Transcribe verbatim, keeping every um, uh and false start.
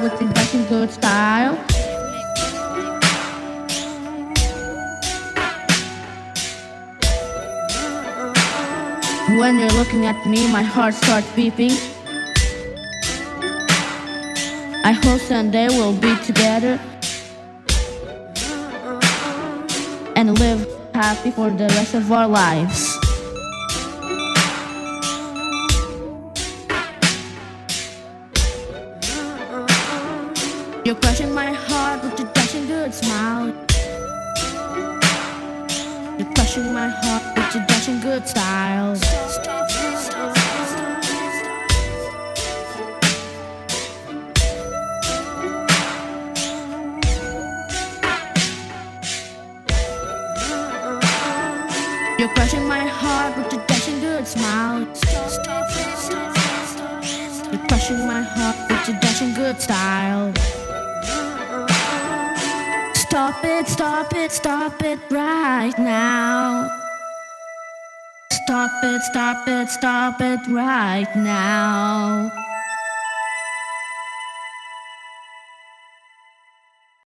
smile with your dashing good style. When you're looking at me, my heart starts beeping. I hope someday we'll be together and live happy for the rest of our lives. You're crushing my heart with your dashing good smile. You're crushing my heart with your dashing good style. You're crushing my heart with your dashing good smile. You're crushing my heart with your dashing good style. Stop it, stop it, stop it right now. Stop it, stop it, stop it right now.